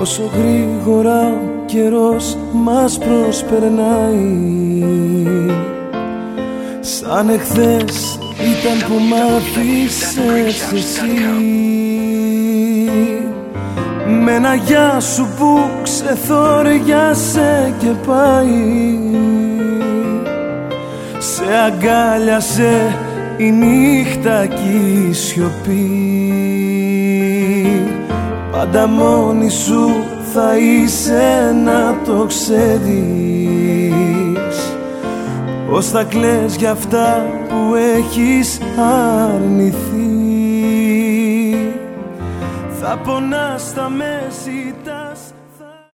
πόσο γρήγορα ο καιρός μας προσπερνάει. Σαν εχθές ήταν που μ' άφησες εσύ, με ένα γεια σου που ξεθόριασε και πάει. Σε αγκάλιασε η νύχτα κι η σιωπή. Πάντα μόνη σου θα είσαι, να το ξέρεις. Πώς θα κλαις για αυτά που έχεις αρνηθεί. Θα πονάς στα μέση τα